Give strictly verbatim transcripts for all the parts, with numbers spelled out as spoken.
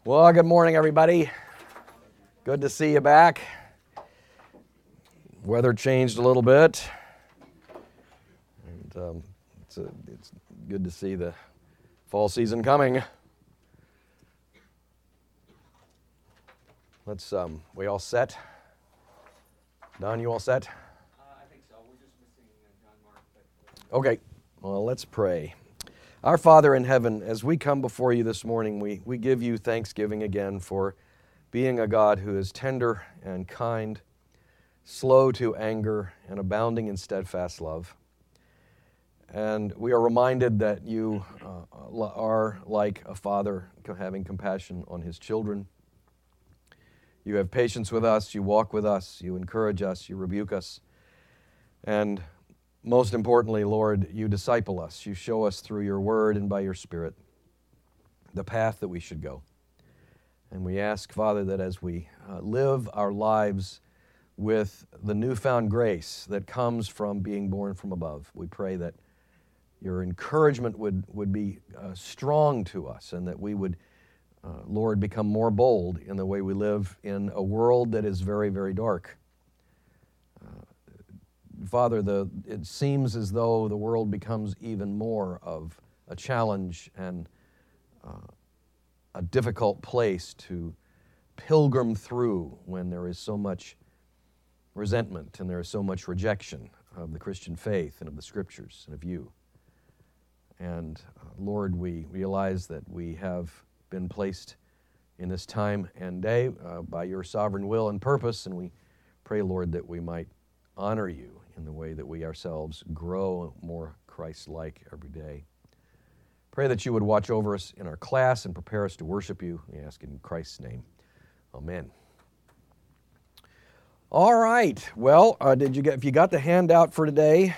Well, good morning, everybody. Good to see you back. Weather changed a little bit, and um, it's, a, it's good to see the fall season coming. Let's, um, we all set? Don, you all set? Uh, I think so. We're just missing uh, John Mark. But... Okay, well, let's pray. Our Father in heaven, as we come before you this morning, we, we give you thanksgiving again for being a God who is tender and kind, slow to anger, and abounding in steadfast love. And we are reminded that you uh, are like a father having compassion on his children. You have patience with us, you walk with us, you encourage us, you rebuke us. And most importantly, Lord, you disciple us. You show us through your word and by your Spirit the path that we should go. And we ask, Father, that as we uh, live our lives with the newfound grace that comes from being born from above, we pray that your encouragement would, would be uh, strong to us, and that we would, uh, Lord, become more bold in the way we live in a world that is very, very dark. Father, the, it seems as though the world becomes even more of a challenge and uh, a difficult place to pilgrim through when there is so much resentment and there is so much rejection of the Christian faith and of the Scriptures and of you. And uh, Lord, we realize that we have been placed in this time and day uh, by your sovereign will and purpose, and we pray, Lord, that we might honor you in the way that we ourselves grow more Christ-like every day. Pray that you would watch over us in our class and prepare us to worship you. We ask in Christ's name. Amen. All right. Well, uh, did you get? If you got the handout for today,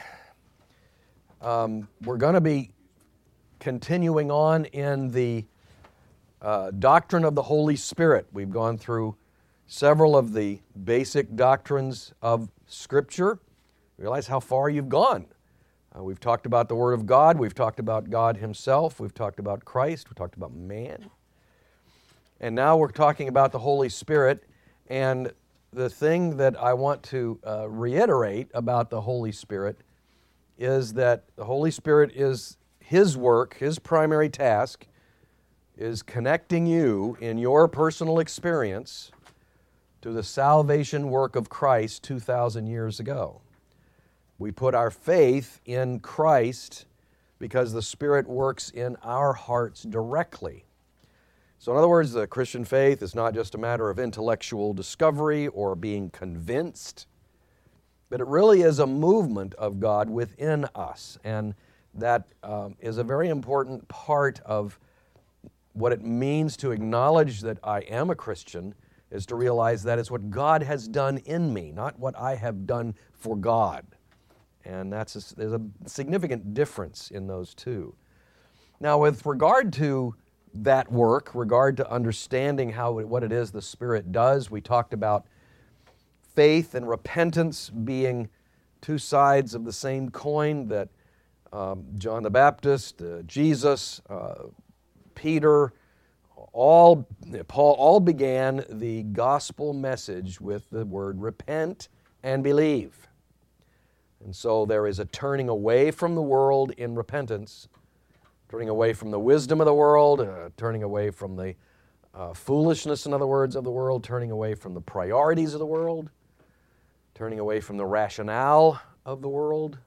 um, we're going to be continuing on in the uh, doctrine of the Holy Spirit. We've gone through several of the basic doctrines of Scripture. Realize how far you've gone. Uh, we've talked about the Word of God. We've talked about God Himself. We've talked about Christ. We've talked about man. And now we're talking about the Holy Spirit. And the thing that I want to uh, reiterate about the Holy Spirit is that the Holy Spirit is His work, His primary task, is connecting you in your personal experience to the salvation work of Christ two thousand years ago. We put our faith in Christ because the Spirit works in our hearts directly. So in other words, the Christian faith is not just a matter of intellectual discovery or being convinced, but it really is a movement of God within us. And that um, is a very important part of what it means to acknowledge that I am a Christian, is to realize that it's what God has done in me, not what I have done for God. And that's a, there's a significant difference in those two. Now, with regard to that work, regard to understanding how what it is the Spirit does, we talked about faith and repentance being two sides of the same coin, that um, John the Baptist, uh, Jesus, uh, Peter, all Paul all began the gospel message with the word repent and believe. And so there is a turning away from the world in repentance, turning away from the wisdom of the world, uh, turning away from the uh, foolishness, in other words, of the world, turning away from the priorities of the world, turning away from the rationale of the world,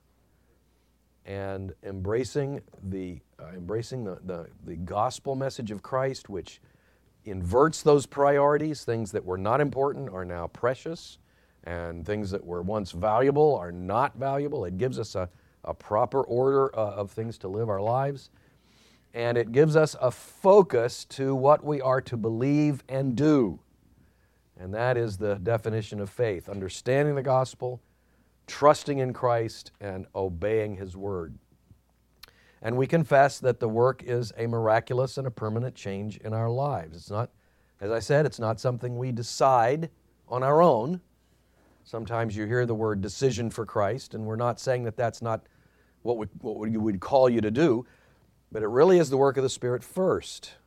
and embracing the uh, embracing the, the, the gospel message of Christ, which inverts those priorities. Things that were not important are now precious, and things that were once valuable are not valuable. It gives us a, a proper order uh, of things to live our lives. And it gives us a focus to what we are to believe and do. And that is the definition of faith: understanding the gospel, trusting in Christ, and obeying His word. And we confess that the work is a miraculous and a permanent change in our lives. It's not, as I said, it's not something we decide on our own. Sometimes you hear the word decision for Christ, and we're not saying that that's not what we, what we would call you to do, but it really is the work of the Spirit first.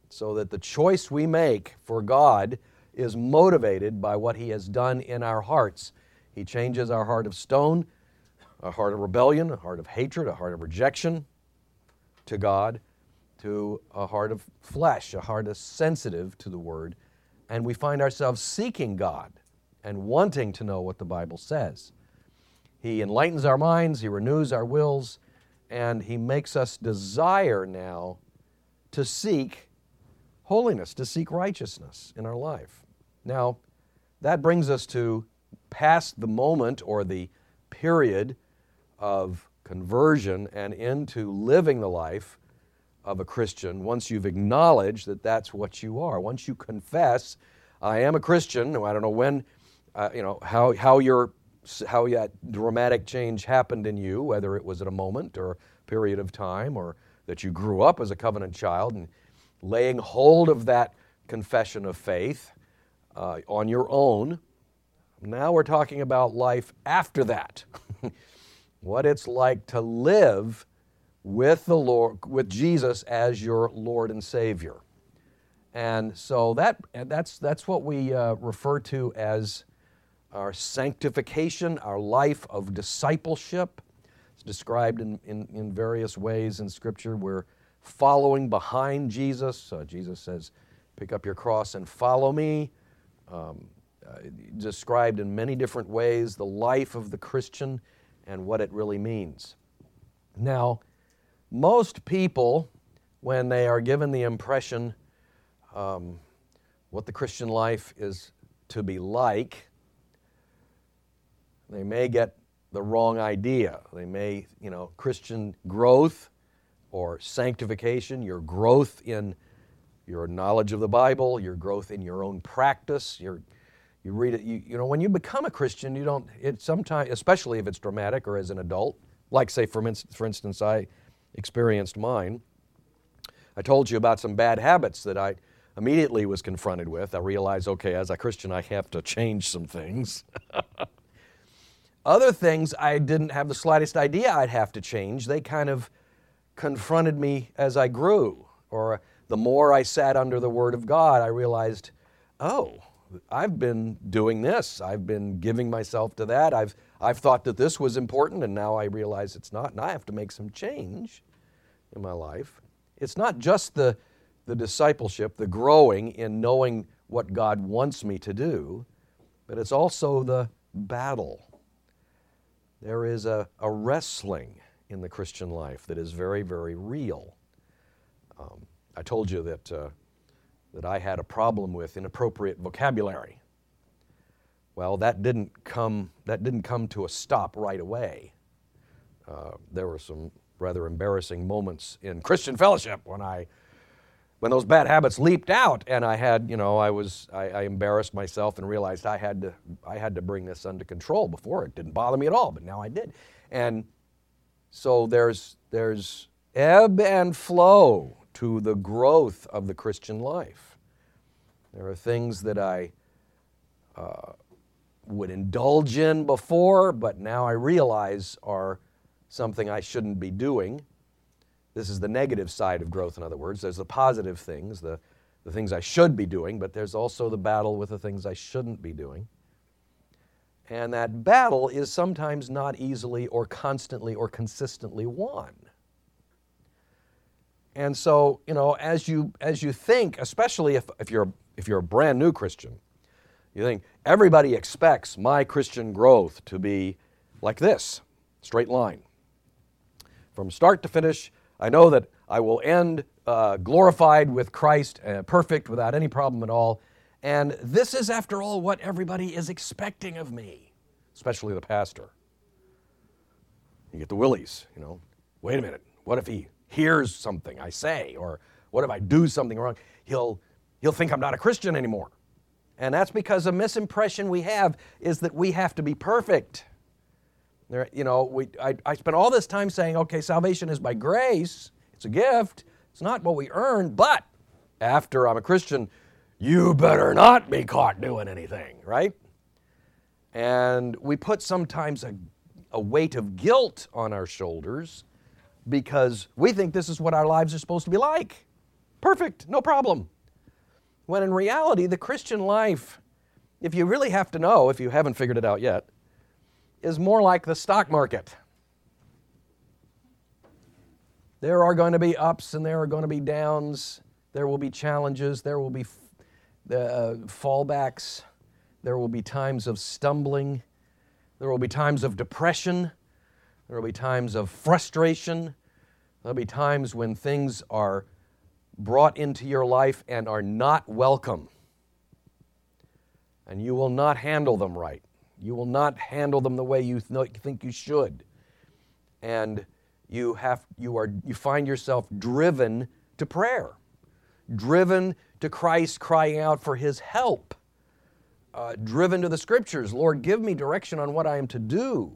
so that the choice we make for God is motivated by what He has done in our hearts. He changes our heart of stone, a heart of rebellion, a heart of hatred, a heart of rejection to God, to a heart of flesh, a heart that's sensitive to the Word, and we find ourselves seeking God and wanting to know what the Bible says. He enlightens our minds, He renews our wills, and He makes us desire now to seek holiness, to seek righteousness in our life. Now, that brings us to past the moment or the period of conversion and into living the life of a Christian once you've acknowledged that that's what you are. Once you confess, I am a Christian, I don't know when, uh, you know, how, how your how that dramatic change happened in you, whether it was at a moment or a period of time, or that you grew up as a covenant child, and laying hold of that confession of faith uh, on your own. Now we're talking about life after that. What it's like to live with the Lord, with Jesus as your Lord and Savior. And so that that's that's what we uh, refer to as our sanctification, our life of discipleship. It's described in, in, in various ways in Scripture. We're following behind Jesus. Uh, Jesus says, pick up your cross and follow me. Um, uh, described in many different ways, the life of the Christian and what it really means. Now, most people, when they are given the impression um, what the Christian life is to be like, they may get the wrong idea. They may, you know, Christian growth or sanctification, your growth in your knowledge of the Bible, your growth in your own practice, your you read it, you, you know, when you become a Christian, you don't, it sometimes, especially if it's dramatic or as an adult, like say for, for instance, I experienced mine. I told you about some bad habits that I immediately was confronted with. I realized, okay, as a Christian, I have to change some things. Other things I didn't have the slightest idea I'd have to change. They kind of confronted me as I grew. Or the more I sat under the Word of God, I realized, oh, I've been doing this. I've been giving myself to that. I've, I've thought that this was important, and now I realize it's not, and I have to make some change in my life. It's not just the, the discipleship, the growing in knowing what God wants me to do, but it's also the battle. There is a, a wrestling in the Christian life that is very, very real. Um, I told you that, uh, that I had a problem with inappropriate vocabulary. Well, that didn't come, that didn't come to a stop right away. Uh, there were some rather embarrassing moments in Christian fellowship when I, when those bad habits leaped out, and I had, you know, I was, I, I embarrassed myself and realized I had to, I had to bring this under control. Before it didn't bother me at all, but now I did. And so there's, there's ebb and flow to the growth of the Christian life. There are things that I uh, would indulge in before, but now I realize are something I shouldn't be doing. This is the negative side of growth, in other words. There's the positive things, the, the things I should be doing, but there's also the battle with the things I shouldn't be doing. And that battle is sometimes not easily or constantly or consistently won. And so, you know, as you as you think, especially if, if you're if you're a brand new Christian, you think everybody expects my Christian growth to be like this, straight line. From start to finish, I know that I will end uh, glorified with Christ, uh, perfect, without any problem at all. And this is, after all, what everybody is expecting of me, especially the pastor. You get the willies, you know. Wait a minute, what if he hears something I say, or what if I do something wrong? He'll, he'll think I'm not a Christian anymore. And that's because a misimpression we have is that we have to be perfect. There, you know, we, I, I spent all this time saying, okay, salvation is by grace. It's a gift. It's not what we earn. But after I'm a Christian, you better not be caught doing anything, right? And we put sometimes a, a weight of guilt on our shoulders because we think this is what our lives are supposed to be like. Perfect, no problem. When in reality, the Christian life, if you really have to know, if you haven't figured it out yet, is more like the stock market. There are going to be ups and there are going to be downs. There will be challenges. There will be uh, fallbacks. There will be times of stumbling. There will be times of depression. There will be times of frustration. There will be times when things are brought into your life and are not welcome. And you will not handle them right. You will not handle them the way you th- think you should. And you have you are you find yourself driven to prayer, driven to Christ crying out for His help, uh, driven to the Scriptures. Lord, give me direction on what I am to do.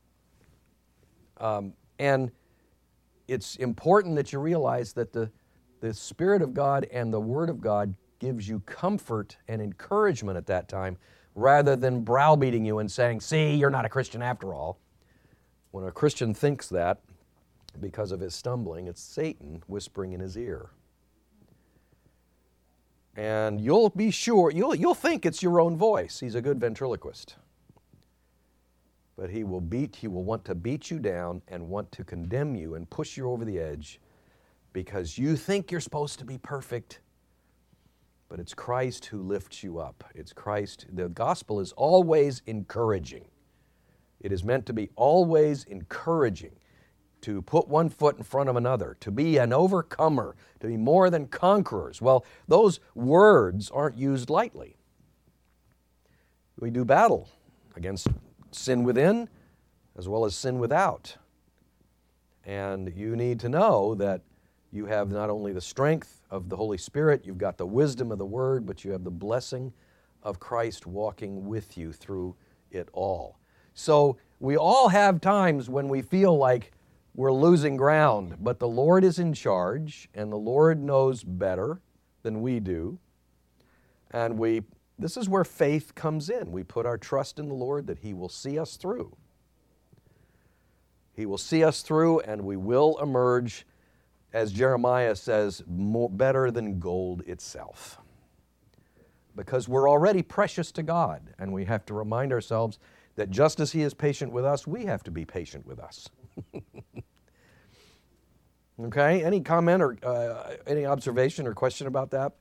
Um, and it's important that you realize that the the Spirit of God and the Word of God gives you comfort and encouragement at that time, rather than browbeating you and saying, "See, you're not a Christian after all." When a Christian thinks that, because of his stumbling, it's Satan whispering in his ear. And you'll be sure, you'll, you'll think it's your own voice. He's a good ventriloquist. But he will beat, he will want to beat you down and want to condemn you and push you over the edge because you think you're supposed to be perfect. But it's Christ who lifts you up. It's Christ. The gospel is always encouraging. It is meant to be always encouraging, to put one foot in front of another, to be an overcomer, to be more than conquerors. Well, those words aren't used lightly. We do battle against sin within as well as sin without. And you need to know that you have not only the strength of the Holy Spirit, you've got the wisdom of the Word, but you have the blessing of Christ walking with you through it all. So we all have times when we feel like we're losing ground, but the Lord is in charge, and the Lord knows better than we do. And we this is where faith comes in. We put our trust in the Lord that He will see us through. He will see us through, and we will emerge, as Jeremiah says, more, better than gold itself. Because we're already precious to God, and we have to remind ourselves that just as He is patient with us, we have to be patient with us. Okay, any comment or uh, any observation or question about that?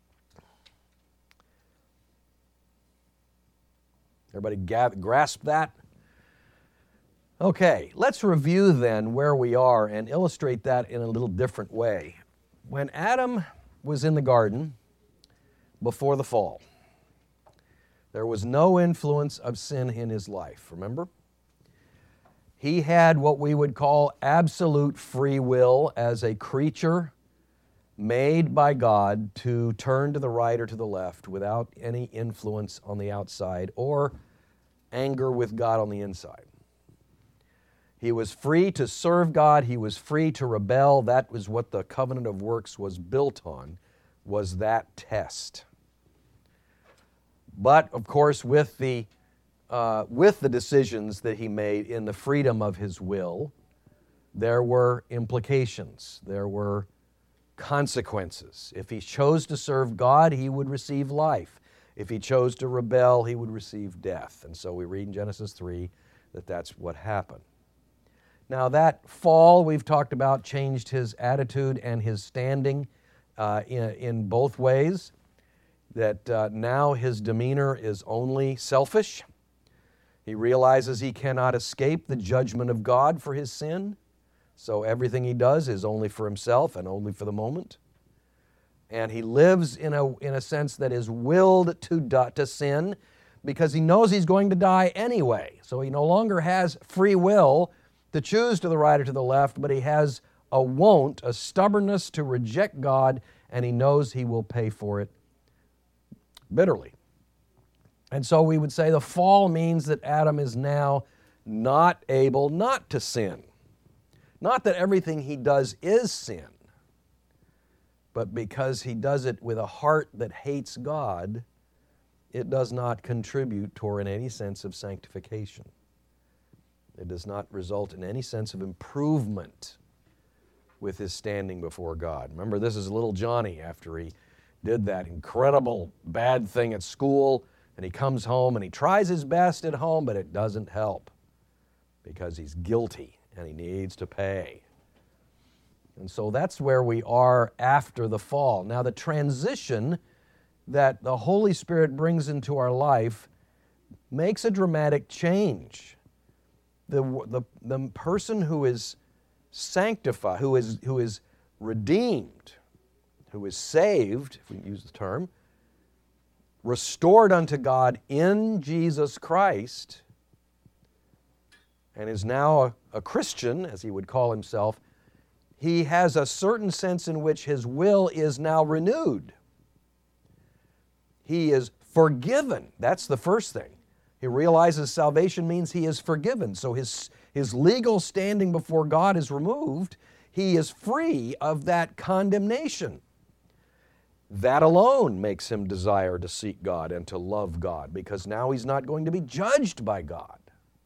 Everybody gather, grasp that? Okay, let's review then where we are and illustrate that in a little different way. When Adam was in the garden before the fall, there was no influence of sin in his life, remember? He had what we would call absolute free will as a creature made by God to turn to the right or to the left without any influence on the outside or anger with God on the inside. He was free to serve God. He was free to rebel. That was what the covenant of works was built on, was that test. But, of course, with the uh, with the decisions that he made in the freedom of his will, there were implications. There were consequences. If he chose to serve God, he would receive life. If he chose to rebel, he would receive death. And so we read in Genesis three that that's what happened. Now that fall we've talked about changed his attitude and his standing uh, in, in both ways. That uh, now his demeanor is only selfish. He realizes he cannot escape the judgment of God for his sin. So everything he does is only for himself and only for the moment. And he lives in a, in a sense that is willed to, die, to sin because he knows he's going to die anyway. So he no longer has free will to choose to the right or to the left, but he has a won't, a stubbornness to reject God, and he knows he will pay for it bitterly. And so we would say the fall means that Adam is now not able not to sin. Not that everything he does is sin, but because he does it with a heart that hates God, it does not contribute toward any sense of sanctification. It does not result in any sense of improvement with his standing before God. Remember, this is little Johnny after he did that incredible bad thing at school, and he comes home and he tries his best at home, but it doesn't help because he's guilty and he needs to pay. And so that's where we are after the fall. Now, the transition that the Holy Spirit brings into our life makes a dramatic change. The, the, the person who is sanctified, who is, who is redeemed, who is saved, if we can use the term, restored unto God in Jesus Christ, and is now a, a Christian, as he would call himself, he has a certain sense in which his will is now renewed. He is forgiven. That's the first thing. He realizes salvation means he is forgiven. So his, his legal standing before God is removed. He is free of that condemnation. That alone makes him desire to seek God and to love God, because now he's not going to be judged by God.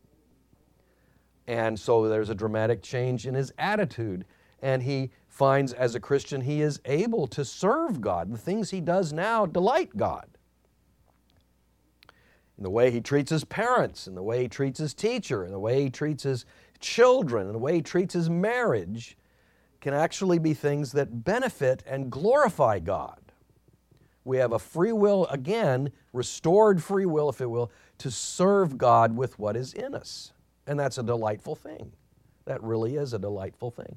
And so there's a dramatic change in his attitude, and he finds as a Christian he is able to serve God. The things he does now delight God. In the way he treats his parents, in the way he treats his teacher, in the way he treats his children, in the way he treats his marriage, can actually be things that benefit and glorify God. We have a free will, again, restored free will, if it will, to serve God with what is in us. And that's a delightful thing. That really is a delightful thing.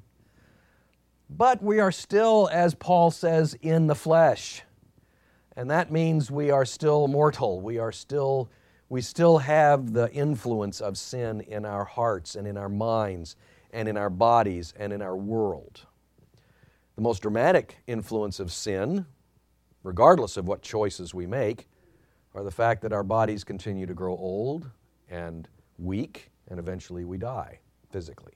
But we are still, as Paul says, in the flesh. And that means we are still mortal. We are still, we still have the influence of sin in our hearts and in our minds and in our bodies and in our world. The most dramatic influence of sin, regardless of what choices we make, are the fact that our bodies continue to grow old and weak, and eventually we die physically.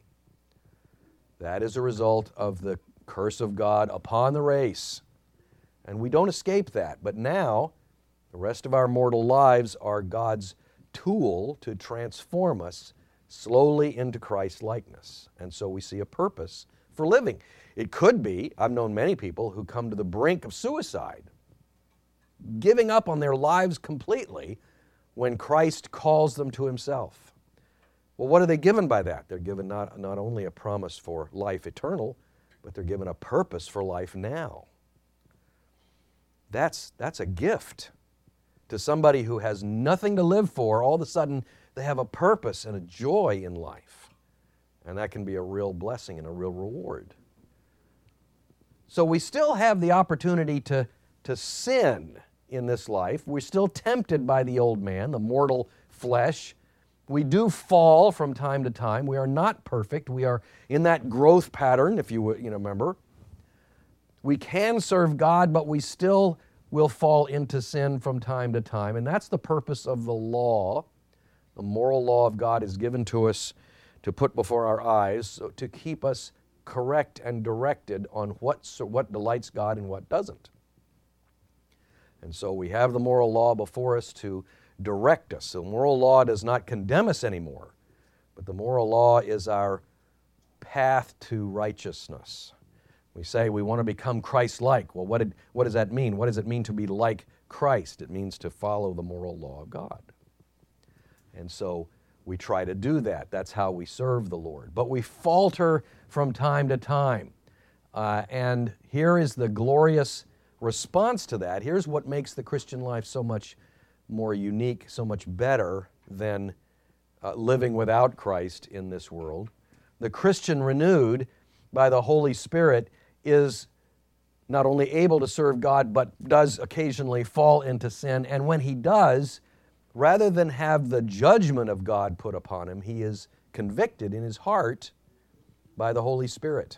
That is a result of the curse of God upon the race. And we don't escape that. But now, the rest of our mortal lives are God's tool to transform us slowly into Christ's likeness. And so we see a purpose for living. It could be, I've known many people who come to the brink of suicide, giving up on their lives completely when Christ calls them to himself. Well, what are they given by that? They're given not, not only a promise for life eternal, but they're given a purpose for life now. That's, that's a gift to somebody who has nothing to live for. All of a sudden, they have a purpose and a joy in life. And that can be a real blessing and a real reward. So we still have the opportunity to, to sin in this life. We're still tempted by the old man, the mortal flesh. We do fall from time to time. We are not perfect. We are in that growth pattern, if you, you know, remember. We can serve God, but we still will fall into sin from time to time. And that's the purpose of the law. The moral law of God is given to us to put before our eyes, so to keep us correct and directed on what, so what delights God and what doesn't. And so we have the moral law before us to direct us. The moral law does not condemn us anymore, but the moral law is our path to righteousness. We say we want to become Christ-like. Well, what, did, what does that mean? What does it mean to be like Christ? It means to follow the moral law of God. And so we try to do that. That's how we serve the Lord. But we falter from time to time. Uh, and here is the glorious response to that. Here's what makes the Christian life so much more unique, so much better than uh, living without Christ in this world. The Christian renewed by the Holy Spirit is not only able to serve God, but does occasionally fall into sin. And when he does, rather than have the judgment of God put upon him, he is convicted in his heart by the Holy Spirit.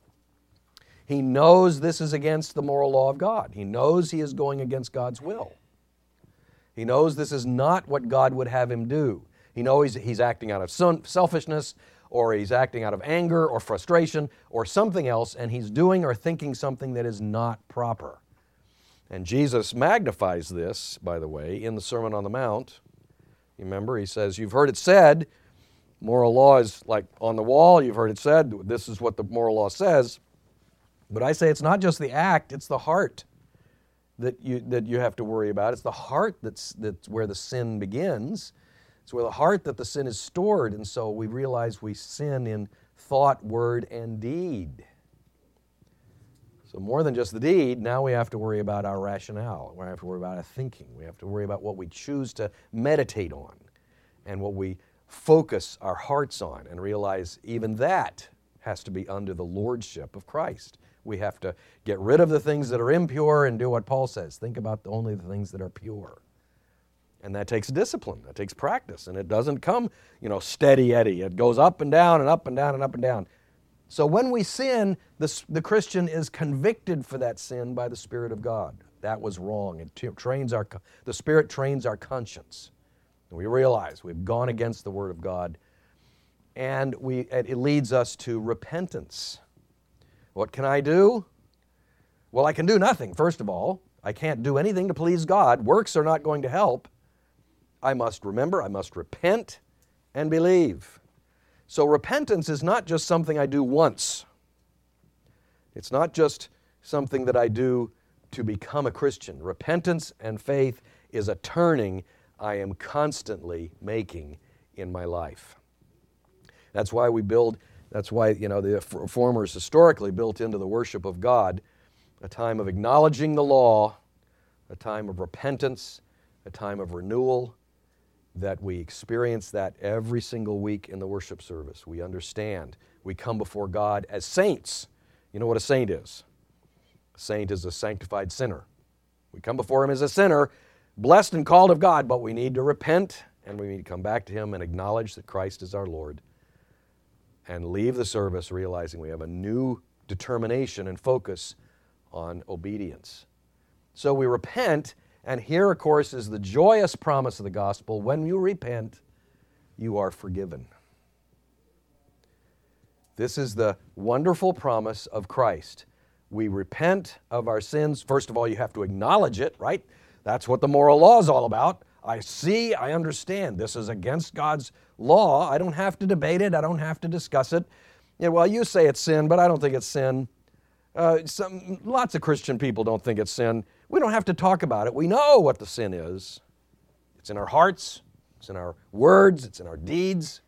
He knows this is against the moral law of God. He knows he is going against God's will. He knows this is not what God would have him do. He knows he's acting out of selfishness, or he's acting out of anger or frustration or something else, and he's doing or thinking something that is not proper. And Jesus magnifies this, by the way, in the Sermon on the Mount. You remember, he says, you've heard it said, moral law is like on the wall, you've heard it said, this is what the moral law says. But I say it's not just the act, it's the heart that you that you have to worry about. It's the heart that's that's where the sin begins. It's where the heart that the sin is stored, and so we realize we sin in thought, word, and deed. So more than just the deed, now we have to worry about our rationale. We have to worry about our thinking. We have to worry about what we choose to meditate on and what we focus our hearts on, and realize even that has to be under the lordship of Christ. We have to get rid of the things that are impure and do what Paul says. Think about only the things that are pure. And that takes discipline. That takes practice. And it doesn't come, you know, steady Eddie. It goes up and down and up and down and up and down. So when we sin, the, the Christian is convicted for that sin by the Spirit of God. That was wrong. It t- trains our, the Spirit trains our conscience. And we realize we've gone against the Word of God. And we, it leads us to repentance. What can I do? Well, I can do nothing, first of all. I can't do anything to please God. Works are not going to help. I must remember, I must repent and believe. So repentance is not just something I do once. It's not just something that I do to become a Christian. Repentance and faith is a turning I am constantly making in my life. That's why we build, that's why, you know, the reformers historically built into the worship of God a time of acknowledging the law, a time of repentance, a time of renewal, that we experience that every single week in the worship service. We understand. We come before God as saints. You know what a saint is? A saint is a sanctified sinner. We come before Him as a sinner, blessed and called of God, but we need to repent, and we need to come back to Him and acknowledge that Christ is our Lord, and leave the service realizing we have a new determination and focus on obedience. So we repent, and here, of course, is the joyous promise of the gospel. When you repent, you are forgiven. This is the wonderful promise of Christ. We repent of our sins. First of all, you have to acknowledge it, right? That's what the moral law is all about. I see, I understand. This is against God's law. I don't have to debate it. I don't have to discuss it. Yeah, well, you say it's sin, but I don't think it's sin. Uh, some, lots of Christian people don't think it's sin. We don't have to talk about it. We know what the sin is. It's in our hearts. It's in our words. It's in our deeds.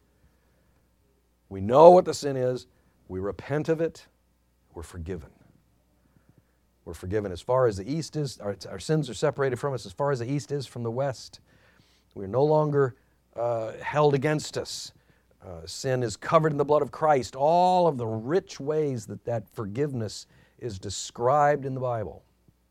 We know what the sin is. We repent of it. We're forgiven. We're forgiven as far as the east is. Our, our sins are separated from us as far as the east is from the west. We're no longer uh, held against us. Uh, sin is covered in the blood of Christ. All of the rich ways that that forgiveness is described in the Bible.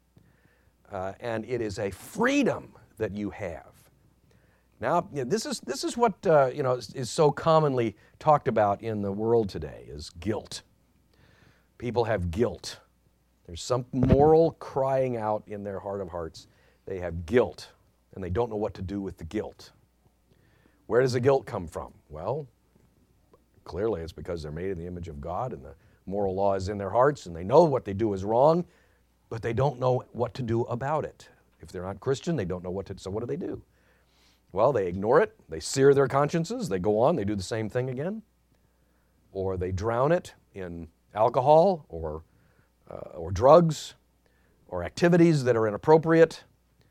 Uh, and it is a freedom that you have. Now, you know, this is this is what uh, you know is, is so commonly talked about in the world today, is guilt. People have guilt. There's some moral crying out in their heart of hearts. They have guilt, and they don't know what to do with the guilt. Where does the guilt come from? Well, clearly it's because they're made in the image of God, and the moral law is in their hearts, and they know what they do is wrong, but they don't know what to do about it. If they're not Christian, they don't know what to do. So what do they do? Well, they ignore it. They sear their consciences. They go on. They do the same thing again. Or they drown it in alcohol or, uh, or drugs or activities that are inappropriate.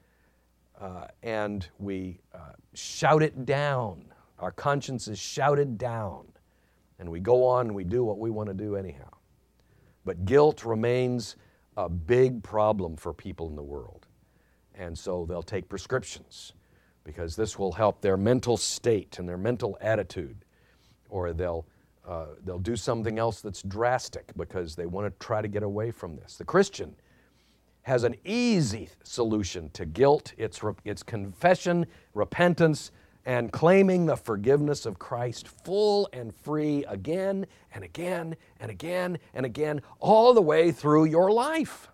Uh, and we uh, shout it down. Our conscience is shouted down. And we go on and we do what we want to do anyhow. But guilt remains a big problem for people in the world. And so they'll take prescriptions because this will help their mental state and their mental attitude. Or they'll, uh, they'll do something else that's drastic because they want to try to get away from this. The Christian has an easy solution to guilt. It's, re- it's confession, repentance, and claiming the forgiveness of Christ full and free again and again and again and again, all the way through your life.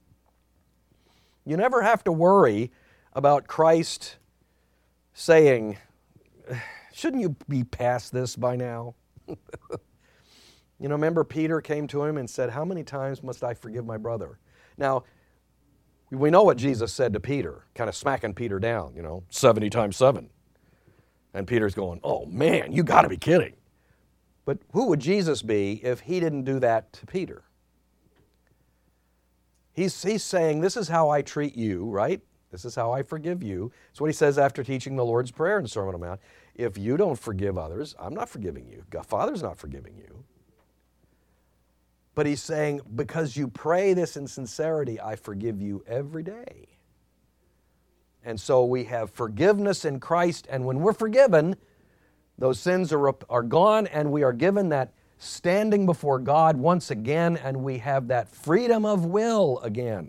You never have to worry about Christ saying, shouldn't you be past this by now? You know, remember Peter came to him and said, how many times must I forgive my brother? Now, we know what Jesus said to Peter, kind of smacking Peter down, you know, seventy times seven. And Peter's going, oh man, you got to be kidding. But who would Jesus be if he didn't do that to Peter? He's, he's saying, this is how I treat you, right? This is how I forgive you. It's what he says after teaching the Lord's Prayer in the Sermon on the Mount. If you don't forgive others, I'm not forgiving you. God, Father's not forgiving you. But he's saying, because you pray this in sincerity, I forgive you every day. And so we have forgiveness in Christ, and when we're forgiven, those sins are, are gone, and we are given that standing before God once again, and we have that freedom of will again.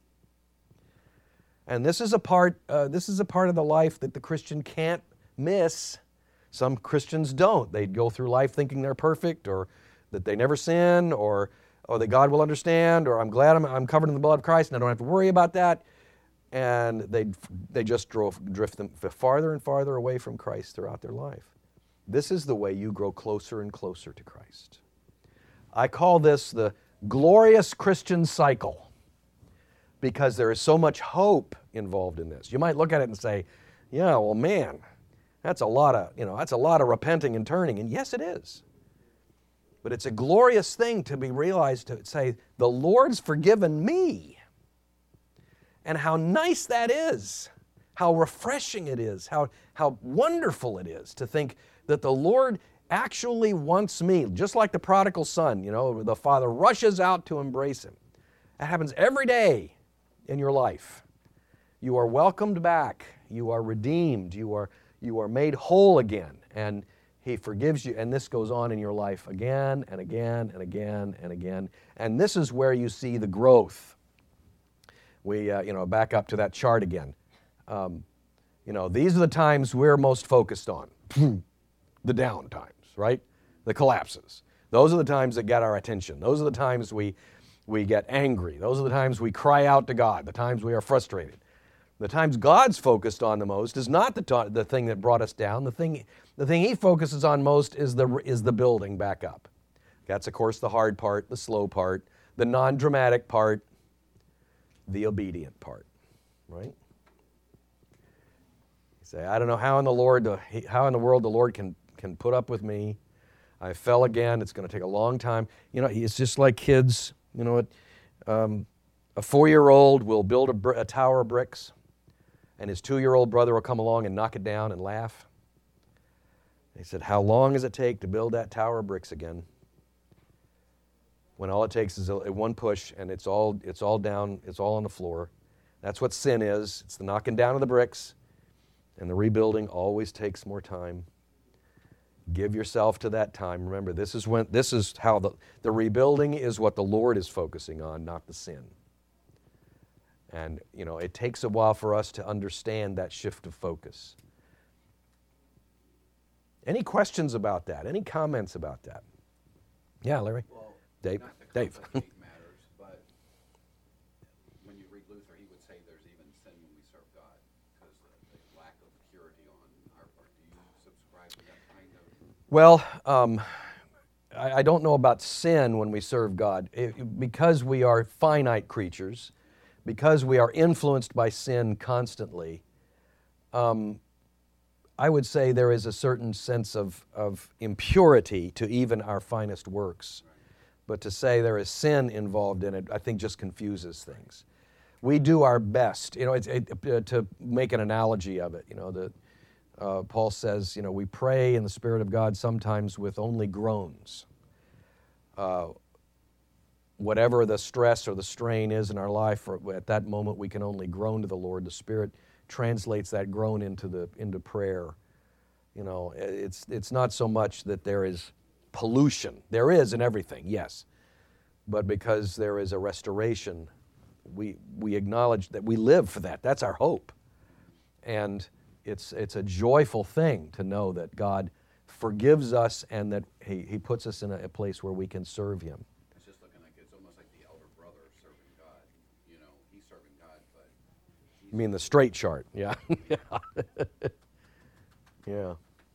And this is a part, uh, this is a part of the life that the Christian can't miss. Some Christians don't. They go through life thinking they're perfect, or that they never sin, or, or that God will understand, or I'm glad I'm, I'm covered in the blood of Christ and I don't have to worry about that. And they, they just drove, drift them farther and farther away from Christ throughout their life. This is the way you grow closer and closer to Christ. I call this the glorious Christian cycle because there is so much hope involved in this. You might look at it and say, yeah, well, man, that's a lot of, you know, that's a lot of repenting and turning. And yes, it is. But it's a glorious thing to be realized, to say, the Lord's forgiven me. And how nice that is. How refreshing it is. How, how wonderful it is to think that the Lord actually wants me. Just like the prodigal son, you know, the father rushes out to embrace him. That happens every day in your life. You are welcomed back. You are redeemed. You are, you are made whole again. And He forgives you, and this goes on in your life again and again and again and again. And this is where you see the growth. We, uh, you know, back up to that chart again. Um, you know, these are the times we're most focused on. The down times, right? The collapses. Those are the times that get our attention. Those are the times we, we get angry. Those are the times we cry out to God, the times we are frustrated. The times God's focused on the most is not the, ta- the thing that brought us down. The thing, the thing He focuses on most is the, is the building back up. That's, of course, the hard part, the slow part, the non-dramatic part, the obedient part, right? You say, I don't know how in the Lord, how in the world the Lord can, can put up with me. I fell again. It's going to take a long time. You know, it's just like kids. You know what? Um, a four-year-old will build a, br- a tower of bricks, and his two-year-old brother will come along and knock it down and laugh. They said, how long does it take to build that tower of bricks again? When all it takes is a, a one push, and it's all, it's all down, it's all on the floor. That's what sin is. It's the knocking down of the bricks, and the rebuilding always takes more time. Give yourself to that time. Remember, this is when this is how the, the rebuilding is what the Lord is focusing on, not the sin. And, you know, it takes a while for us to understand that shift of focus. Any questions about that? Any comments about that? Yeah, Larry? Well, Dave? not the Dave. conflict matters, but when you read Luther, he would say there's even sin when we serve God because of the lack of purity on our part. Do you subscribe to that kind of? Well, um, I, I don't know about sin when we serve God. It, because we are finite creatures, because we are influenced by sin constantly, um, I would say there is a certain sense of, of impurity to even our finest works. But to say there is sin involved in it, I think just confuses things. We do our best. You know, it's, it, uh, to make an analogy of it, you know, the, uh, Paul says, you know, we pray in the Spirit of God sometimes with only groans. Uh, whatever the stress or the strain is in our life, or at that moment we can only groan to the Lord. The Spirit translates that groan into the into prayer. You know, it's it's not so much that there is pollution. There is in everything, yes. But because there is a restoration, we we acknowledge that we live for that. That's our hope. And it's it's a joyful thing to know that God forgives us and that He, he puts us in a, a place where we can serve Him. It's just looking like it's almost like the elder brother serving God. You know, he's serving God, but he's You mean the straight chart, yeah. yeah. Yeah.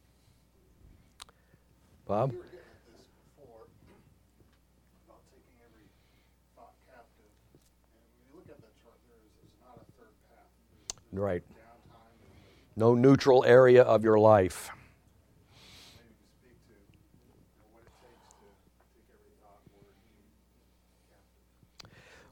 Bob? We were getting at this before about taking every thought captive. And when you look at that chart, there is there's not a third path. There's, there's Right. downtime. And No neutral area of your life. maybe you can speak to you know, what it takes to take every thought, word, deed captive.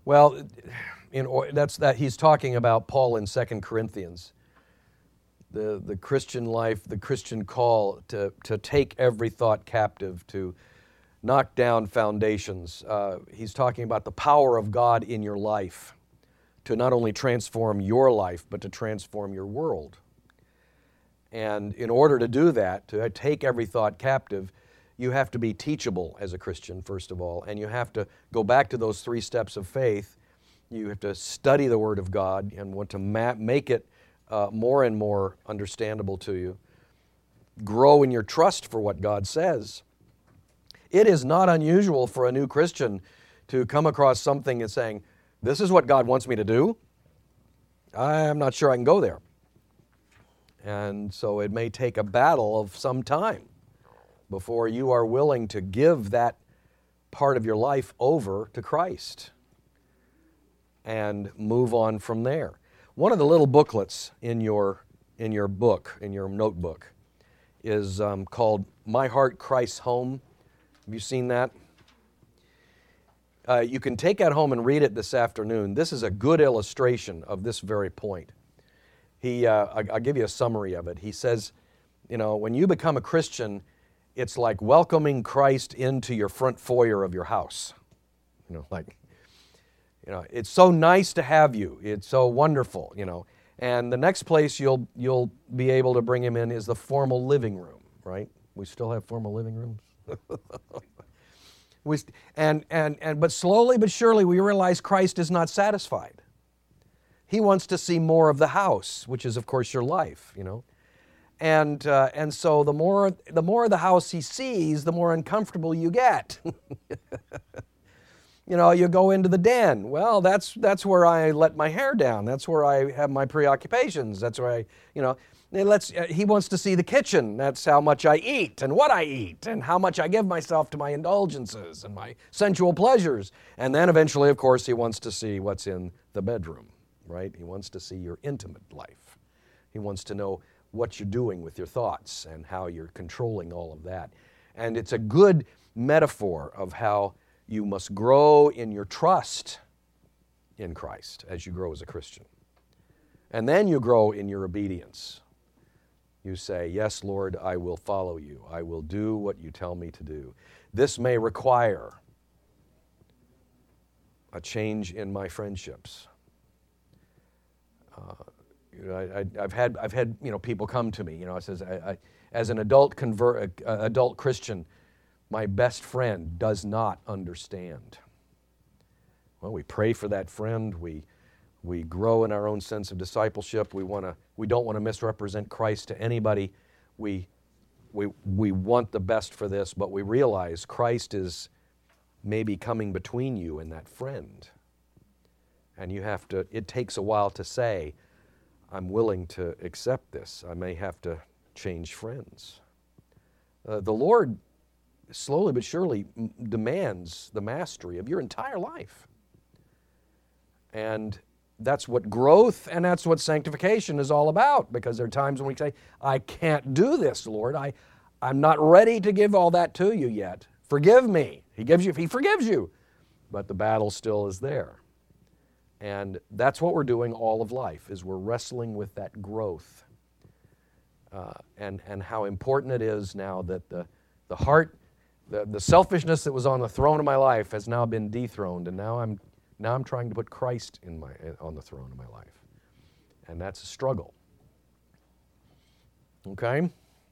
Well, in, that's that he's talking about Paul in Second Corinthians. The, the Christian life, the Christian call to, to take every thought captive, to knock down foundations. Uh, he's talking about the power of God in your life to not only transform your life, but to transform your world. And in order to do that, to take every thought captive, you have to be teachable as a Christian, first of all, and you have to go back to those three steps of faith. You have to study the Word of God and want to ma- make it uh, more and more understandable to you. Grow in your trust for what God says. It is not unusual for a new Christian to come across something and saying, this is what God wants me to do. I'm not sure I can go there. And so it may take a battle of some time before you are willing to give that part of your life over to Christ and move on from there. One of the little booklets in your in your book, in your notebook, is um, called My Heart, Christ's Home. Have you seen that? Uh, you can take that home and read it this afternoon. This is a good illustration of this very point. He, uh, I, I'll give you a summary of it. He says, you know, when you become a Christian, it's like welcoming Christ into your front foyer of your house. You know, like, you know, it's so nice to have you. It's so wonderful, you know. And the next place you'll you'll be able to bring him in is the formal living room, right? We still have formal living rooms. we, and and and but slowly but surely we realize Christ is not satisfied. He wants to see more of the house, which is of course your life, you know. And uh, and so the more the more of the house he sees, the more uncomfortable you get. You know, you go into the den. Well, that's that's where I let my hair down. That's where I have my preoccupations. That's where I, you know, let's. Uh, he wants to see the kitchen. That's how much I eat and what I eat and how much I give myself to my indulgences and my sensual pleasures. And then eventually, of course, he wants to see what's in the bedroom, right? He wants to see your intimate life. He wants to know what you're doing with your thoughts and how you're controlling all of that. And it's a good metaphor of how you must grow in your trust in Christ as you grow as a Christian. And then you grow in your obedience. You say, yes, Lord, I will follow you. I will do what you tell me to do. This may require a change in my friendships. Uh, you know, I, I, I've had I've had you know people come to me. You know, it says I, I, as an adult convert, uh, adult Christian, my best friend does not understand. Well, we pray for that friend. We we grow in our own sense of discipleship. We want to. We don't want to misrepresent Christ to anybody. We we we want the best for this, but we realize Christ is maybe coming between you and that friend, and you have to. It takes a while to say, I'm willing to accept this. I may have to change friends. Uh, the Lord slowly but surely m- demands the mastery of your entire life. And that's what growth and that's what sanctification is all about, because there are times when we say, I can't do this, Lord. I, I'm not ready to give all that to you yet. Forgive me. He gives you, He forgives you. But the battle still is there. And that's what we're doing all of life, is we're wrestling with that growth. Uh, and, and how important it is now that the, the heart, the, the selfishness that was on the throne of my life has now been dethroned, and now I'm now I'm trying to put Christ in my on the throne of my life. And that's a struggle. Okay?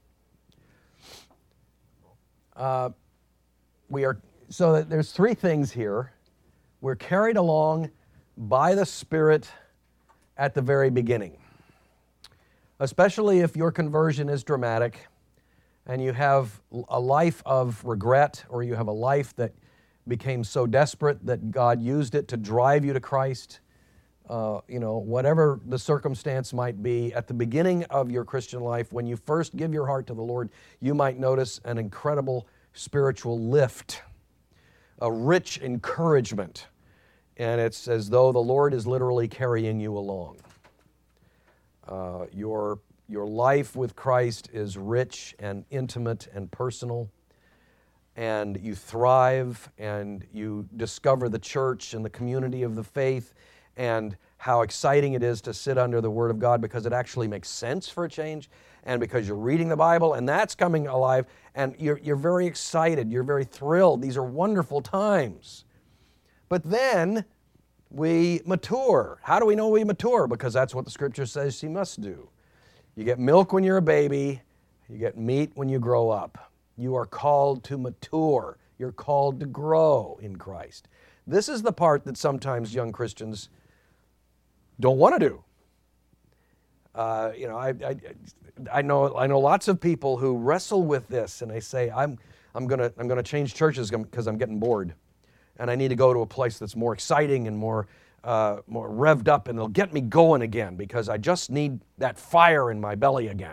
Uh, we are so that there's three things here. We're carried along by the Spirit at the very beginning. Especially if your conversion is dramatic and you have a life of regret, or you have a life that became so desperate that God used it to drive you to Christ. Uh, you know, whatever the circumstance might be, at the beginning of your Christian life, when you first give your heart to the Lord, you might notice an incredible spiritual lift, a rich encouragement, and it's as though the Lord is literally carrying you along. Uh, your, your life with Christ is rich and intimate and personal, and you thrive, and you discover the church and the community of the faith, and how exciting it is to sit under the Word of God because it actually makes sense for a change, and because you're reading the Bible, and that's coming alive, and you're, you're very excited, you're very thrilled. These are wonderful times. But then we mature. How do we know we mature? Because that's what the Scripture says you must do. You get milk when you're a baby, you get meat when you grow up. You are called to mature. You're called to grow in Christ. This is the part that sometimes young Christians don't want to do. Uh, you know, I, I, I know I know lots of people who wrestle with this, and they say, "I'm I'm gonna I'm gonna change churches because I'm getting bored, and I need to go to a place that's more exciting and more uh, more revved up, and it'll get me going again because I just need that fire in my belly again."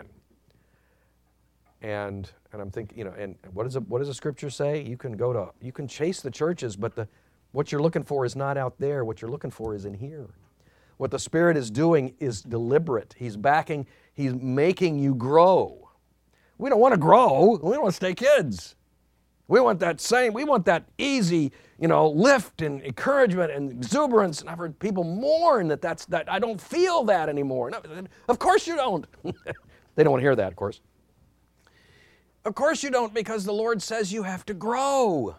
And and I'm thinking, you know, and what does a, what does the Scripture say? You can go to you can chase the churches, but the what you're looking for is not out there. What you're looking for is in here. What the Spirit is doing is deliberate. He's backing, He's making you grow. We don't want to grow. We want to stay kids. We want that same, we want that easy, you know, lift and encouragement and exuberance. And I've heard people mourn that that's, that I don't feel that anymore. No, of course you don't. They don't want to hear that, of course. Of course you don't, because the Lord says you have to grow.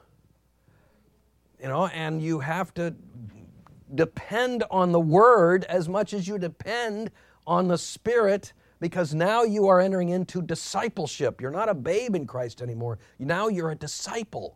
You know, and you have to depend on the Word as much as you depend on the Spirit, because now you are entering into discipleship. You're not a babe in Christ anymore. Now you're a disciple.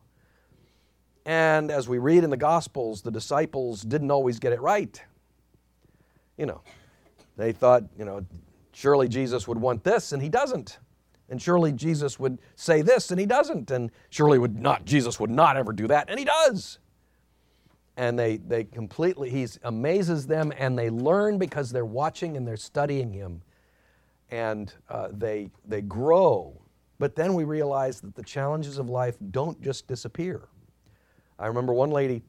And as we read in the Gospels, the disciples didn't always get it right. You know, they thought, you know, surely Jesus would want this, and He doesn't. And surely Jesus would say this, and He doesn't. And surely would not Jesus would not ever do that, and He does. And they, they completely, He amazes them, and they learn because they're watching and they're studying Him. And uh, they, they grow. But then we realize that the challenges of life don't just disappear. I remember one lady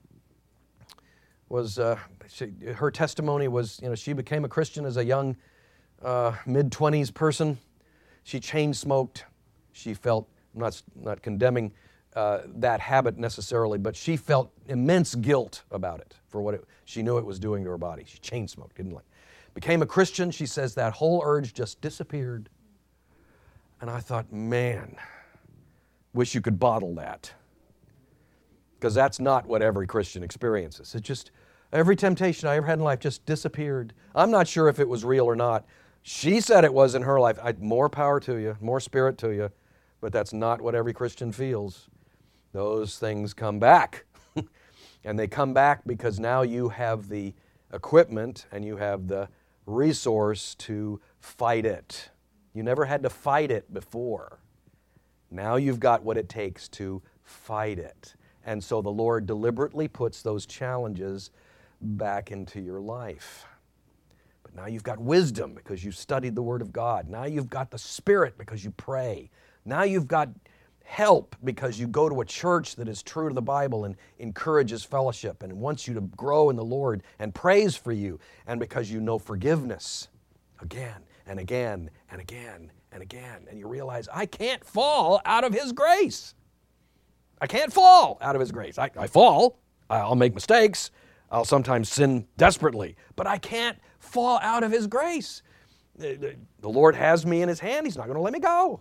was, uh, she, her testimony was, you know, she became a Christian as a young uh, mid-twenties person. She chain smoked. She felt, I'm not, not condemning Uh, that habit necessarily, but she felt immense guilt about it for what it, she knew it was doing to her body. She chain smoked, didn't like. Became a Christian. She says that whole urge just disappeared. And I thought, man, wish you could bottle that, because that's not what every Christian experiences. It just, every temptation I ever had in life just disappeared. I'm not sure if it was real or not. She said it was in her life. I, more power to you, more spirit to you, but that's not what every Christian feels. Those things come back. And they come back because now you have the equipment and you have the resource to fight it. You never had to fight it before. Now you've got what it takes to fight it. And so the Lord deliberately puts those challenges back into your life. But now you've got wisdom because you studied the Word of God. Now you've got the Spirit because you pray. Now you've got help because you go to a church that is true to the Bible and encourages fellowship and wants you to grow in the Lord and prays for you, and because you know forgiveness again and again and again and again, and you realize, I can't fall out of His grace. I can't fall out of His grace. I, I fall. I'll make mistakes. I'll sometimes sin desperately, but I can't fall out of His grace. The, the, the Lord has me in His hand. He's not going to let me go.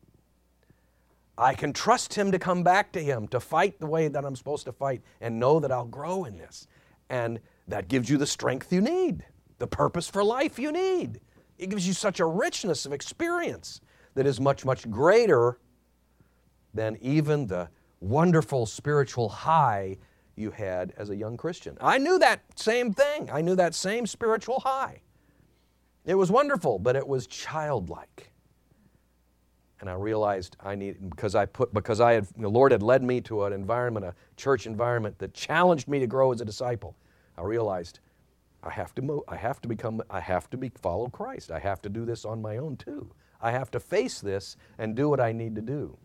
I can trust Him to come back to Him, to fight the way that I'm supposed to fight, and know that I'll grow in this. And that gives you the strength you need, the purpose for life you need. It gives you such a richness of experience that is much, much greater than even the wonderful spiritual high you had as a young Christian. I knew that same thing. I knew that same spiritual high. It was wonderful, but it was childlike. And I realized I needed, because I put, because I had, the Lord had led me to an environment, a church environment that challenged me to grow as a disciple. I realized I have to move, I have to become, I have to be, follow Christ. I have to do this on my own too. I have to face this and do what I need to do.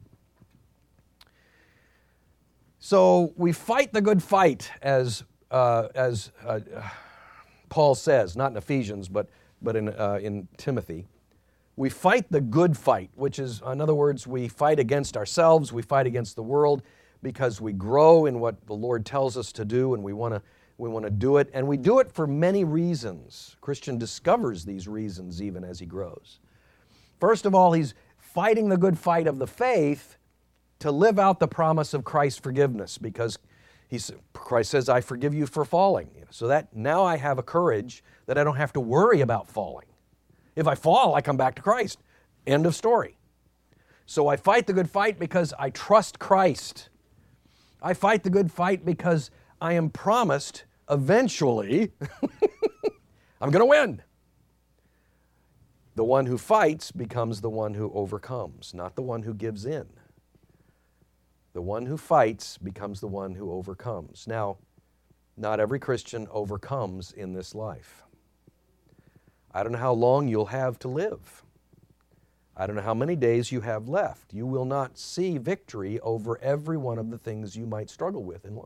So we fight the good fight, as uh, as uh, Paul says, not in Ephesians, but but in uh, in Timothy. We fight the good fight, which is, in other words, we fight against ourselves, we fight against the world, because we grow in what the Lord tells us to do, and we want to we want to do it, and we do it for many reasons. Christian discovers these reasons even as he grows. First of all, he's fighting the good fight of the faith to live out the promise of Christ's forgiveness, because he's, Christ says, I forgive you for falling. So that now I have a courage that I don't have to worry about falling. If I fall, I come back to Christ. End of story. So I fight the good fight because I trust Christ. I fight the good fight because I am promised eventually I'm going to win. The one who fights becomes the one who overcomes, not the one who gives in. The one who fights becomes the one who overcomes. Now, not every Christian overcomes in this life. I don't know how long you'll have to live. I don't know how many days you have left. You will not see victory over every one of the things you might struggle with in life.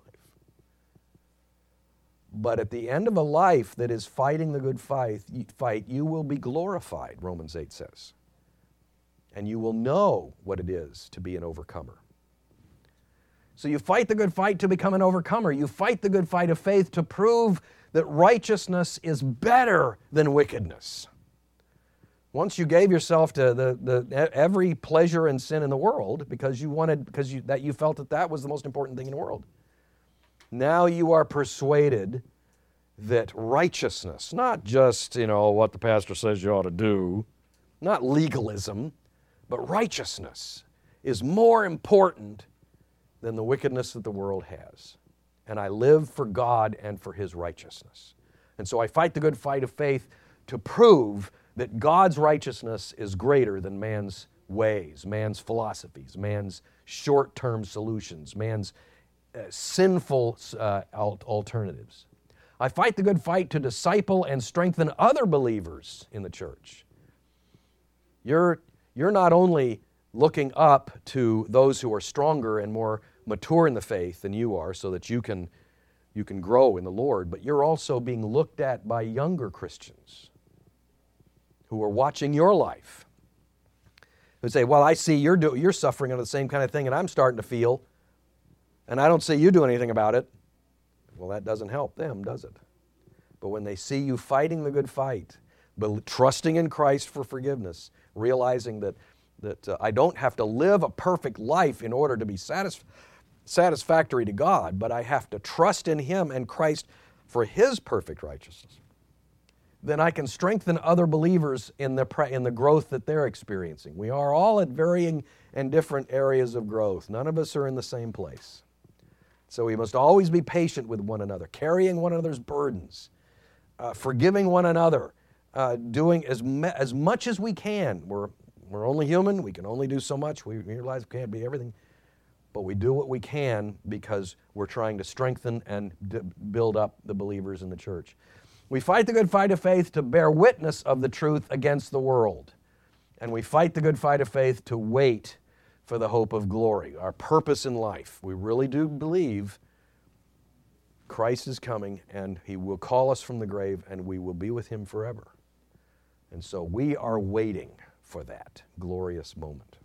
But at the end of a life that is fighting the good fight, fight, you will be glorified, Romans eight says. And you will know what it is to be an overcomer. So you fight the good fight to become an overcomer. You fight the good fight of faith to prove that righteousness is better than wickedness. Once you gave yourself to the, the every pleasure and sin in the world because you wanted, because you, that you felt that that was the most important thing in the world. Now you are persuaded that righteousness, not just, you know, what the pastor says you ought to do, not legalism, but righteousness is more important than the wickedness that the world has. And I live for God and for His righteousness. And so I fight the good fight of faith to prove that God's righteousness is greater than man's ways, man's philosophies, man's short-term solutions, man's uh, sinful uh, alternatives. I fight the good fight to disciple and strengthen other believers in the church. You're, you're not only looking up to those who are stronger and more mature in the faith than you are so that you can, you can grow in the Lord, but you're also being looked at by younger Christians who are watching your life. Who say, well, I see you're, do, you're suffering under the same kind of thing and I'm starting to feel, and I don't see you doing anything about it. Well, that doesn't help them, does it? But when they see you fighting the good fight, but trusting in Christ for forgiveness, realizing that, that uh, I don't have to live a perfect life in order to be satisf- satisfactory to God, but I have to trust in Him and Christ for His perfect righteousness, then I can strengthen other believers in the, in the growth that they're experiencing. We are all at varying and different areas of growth. None of us are in the same place. So we must always be patient with one another, carrying one another's burdens, uh, forgiving one another, uh, doing as, me- as much as we can. We're, we're only human. We can only do so much. We realize we can't be everything. But we do what we can because we're trying to strengthen and d- build up the believers in the church. We fight the good fight of faith to bear witness of the truth against the world. And we fight the good fight of faith to wait for the hope of glory, our purpose in life. We really do believe Christ is coming and He will call us from the grave and we will be with Him forever. And so we are waiting for that glorious moment.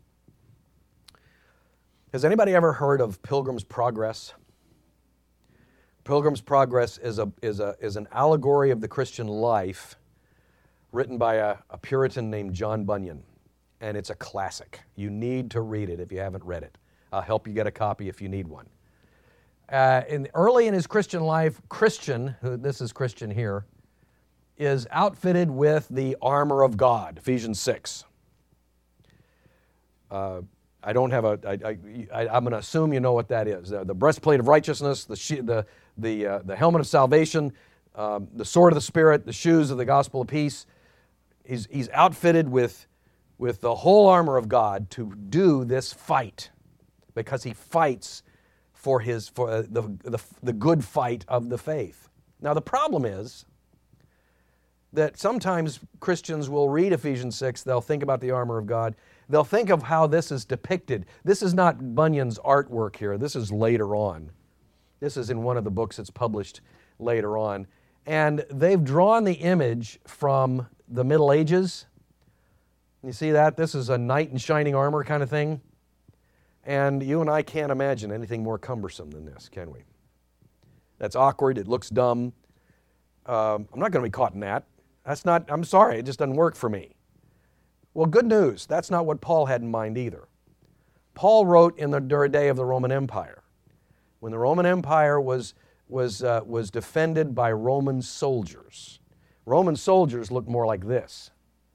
Has anybody ever heard of Pilgrim's Progress? Pilgrim's Progress is, a, is, a, is an allegory of the Christian life written by a, a Puritan named John Bunyan. And it's a classic. You need to read it if you haven't read it. I'll help you get a copy if you need one. Uh, in, early in his Christian life, Christian, who this is Christian here, is outfitted with the armor of God, Ephesians six. Uh, I don't have a, I, I, I, I'm going to assume you know what that is. The, the breastplate of righteousness, the, she, the, the, uh, the helmet of salvation, um, the sword of the Spirit, the shoes of the gospel of peace. He's, he's outfitted with with the whole armor of God to do this fight, because he fights for his for the, the, the good fight of the faith. Now the problem is that sometimes Christians will read Ephesians six, they'll think about the armor of God, they'll think of how this is depicted. This is not Bunyan's artwork here, this is later on. This is in one of the books that's published later on. And they've drawn the image from the Middle Ages. You see that? This is a knight in shining armor kind of thing. And you and I can't imagine anything more cumbersome than this, can we? That's awkward. It looks dumb. Um, I'm not going to be caught in that. That's not, I'm sorry, it just doesn't work for me. Well, good news. That's not what Paul had in mind either. Paul wrote in the day of the Roman Empire, when the Roman Empire was, was, uh, was defended by Roman soldiers. Roman soldiers looked more like this.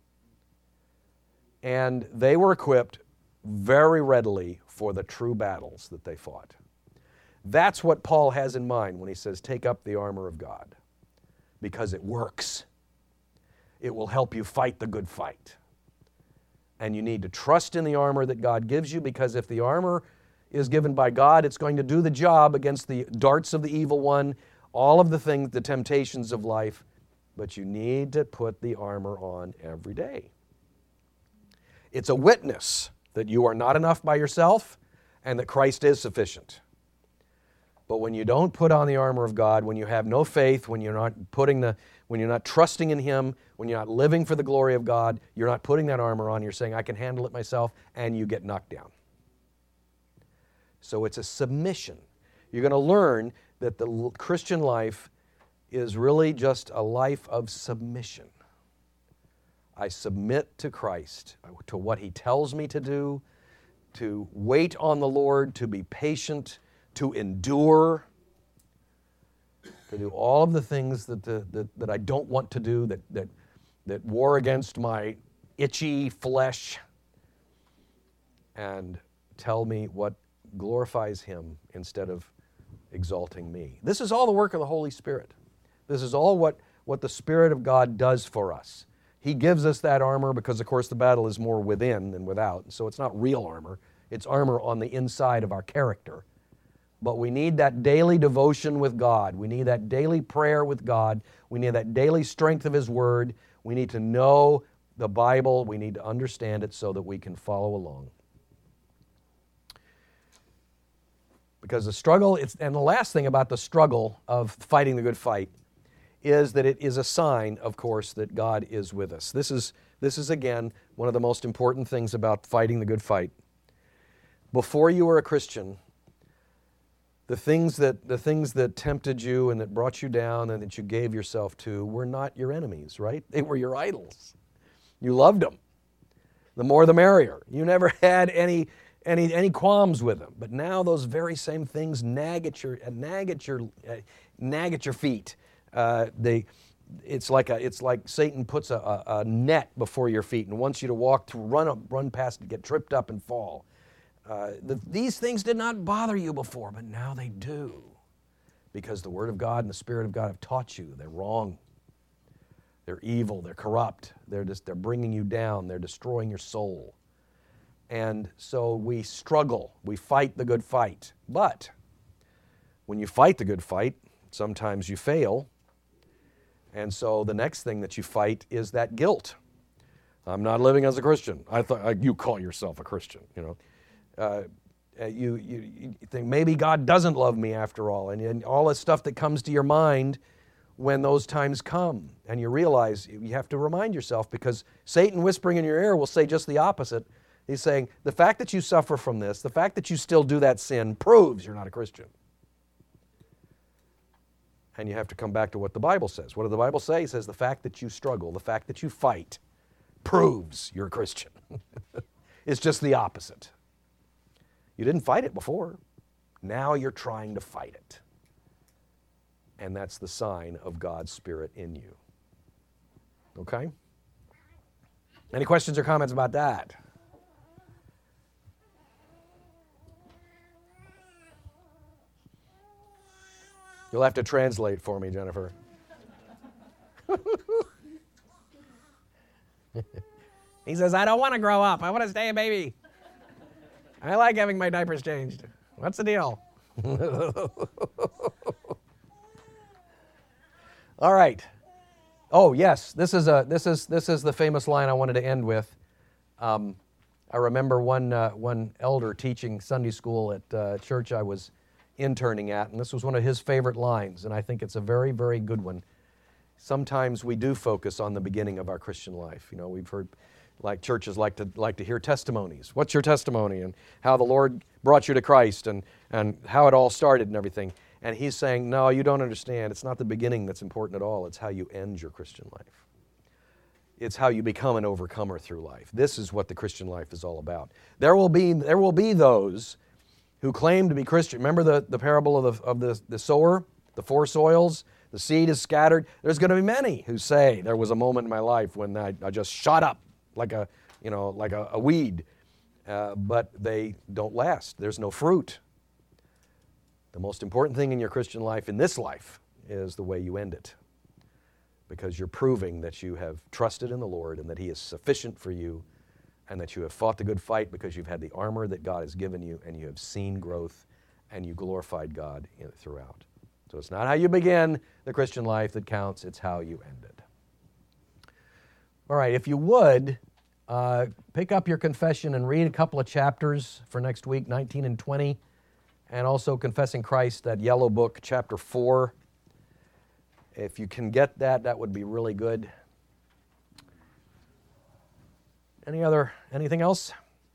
And they were equipped very readily for the true battles that they fought. That's what Paul has in mind when he says, take up the armor of God, because it works. It will help you fight the good fight. And you need to trust in the armor that God gives you, because if the armor is given by God, it's going to do the job against the darts of the evil one, all of the things, the temptations of life, but you need to put the armor on every day. It's a witness that you are not enough by yourself and that Christ is sufficient. But when you don't put on the armor of God, when you have no faith, when you're not putting the, when you're not trusting in Him, when you're not living for the glory of God, you're not putting that armor on, you're saying, I can handle it myself, and you get knocked down. So it's a submission. You're going to learn that the Christian life is really just a life of submission. I submit to Christ, to what He tells me to do, to wait on the Lord, to be patient, to endure, to do all of the things that, the, that, that I don't want to do, that, that, that war against my itchy flesh, and tell me what glorifies Him instead of exalting me. This is all the work of the Holy Spirit. This is all what, what the Spirit of God does for us. He gives us that armor because, of course, the battle is more within than without. So it's not real armor. It's armor on the inside of our character. But we need that daily devotion with God. We need that daily prayer with God. We need that daily strength of His Word. We need to know the Bible. We need to understand it so that we can follow along. Because the struggle, it's, and the last thing about the struggle of fighting the good fight is that it is a sign, of course, that God is with us. This is, this is again, one of the most important things about fighting the good fight. Before you were a Christian, the things that, the things that tempted you and that brought you down and that you gave yourself to were not your enemies, right? They were your idols. You loved them. The more the merrier. You never had any, any, any qualms with them. But now those very same things nag at your, nag at your, uh, nag at your feet. Uh, they, it's like a, it's like Satan puts a, a, a net before your feet and wants you to walk through, run up, run past it, get tripped up and fall. Uh, the, these things did not bother you before, but now they do, because the Word of God and the Spirit of God have taught you they're wrong, they're evil, they're corrupt, they're just, they're bringing you down, they're destroying your soul. And so we struggle, we fight the good fight. But when you fight the good fight, sometimes you fail. And so the next thing that you fight is that guilt. I'm not living as a Christian. I thought you call yourself a Christian, you know. Uh, you, you, you think maybe God doesn't love me after all, and, and all this stuff that comes to your mind when those times come. And you realize you have to remind yourself, because Satan whispering in your ear will say just the opposite. He's saying, the fact that you suffer from this, the fact that you still do that sin proves you're not a Christian. And you have to come back to what the Bible says. What does the Bible say? It says the fact that you struggle, the fact that you fight, proves you're a Christian. It's just the opposite. You didn't fight it before. Now you're trying to fight it. And that's the sign of God's Spirit in you. Okay? Any questions or comments about that? You'll have to translate for me, Jennifer. He says, I don't want to grow up. I want to stay a baby. I like having my diapers changed. What's the deal? All right. Oh, yes. This is a this is this is the famous line I wanted to end with. Um, I remember one uh, one elder teaching Sunday school at uh, church I was interning at, and this was one of his favorite lines, and I think it's a very, very good one. Sometimes we do focus on the beginning of our Christian life. You know, we've heard like churches like to like to hear testimonies. What's your testimony? And how the Lord brought you to Christ, and, and how it all started and everything. And he's saying, no, you don't understand. It's not the beginning that's important at all. It's how you end your Christian life. It's how you become an overcomer through life. This is what the Christian life is all about. There will be, there will be those who claim to be Christian. Remember the, the parable of, the, of the, the sower, the four soils? The seed is scattered. There's going to be many who say, there was a moment in my life when I, I just shot up like a, you know, like a, a weed, uh, but they don't last. There's no fruit. The most important thing in your Christian life, in this life, is the way you end it. Because you're proving that you have trusted in the Lord and that He is sufficient for you, and that you have fought the good fight because you've had the armor that God has given you, and you have seen growth, and you glorified God in it throughout. So it's not how you begin the Christian life that counts, it's how you end it. All right, if you would, uh, pick up your confession and read a couple of chapters for next week, nineteen and twenty, and also Confessing Christ, that yellow book, chapter four. If you can get that, that would be really good. Any other, anything else?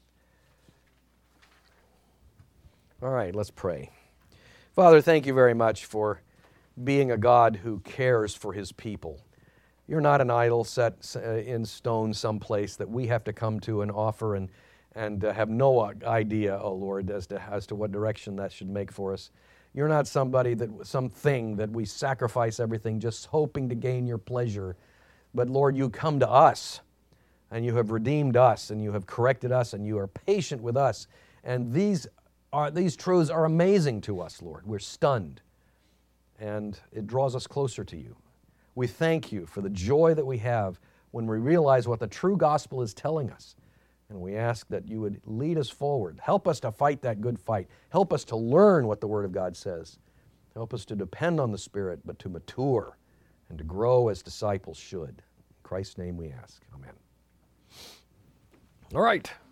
All right, let's pray. Father, thank you very much for being a God who cares for His people. You're not an idol set in stone someplace that we have to come to and offer and, and uh, have no idea, oh Lord, as to, as to what direction that should make for us. You're not somebody that, something that we sacrifice everything just hoping to gain your pleasure. But Lord, you come to us, and you have redeemed us, and you have corrected us, and you are patient with us. And these are, these truths are amazing to us, Lord. We're stunned, and it draws us closer to you. We thank you for the joy that we have when we realize what the true gospel is telling us. And we ask that you would lead us forward. Help us to fight that good fight. Help us to learn what the Word of God says. Help us to depend on the Spirit, but to mature and to grow as disciples should. In Christ's name we ask. Amen. All right.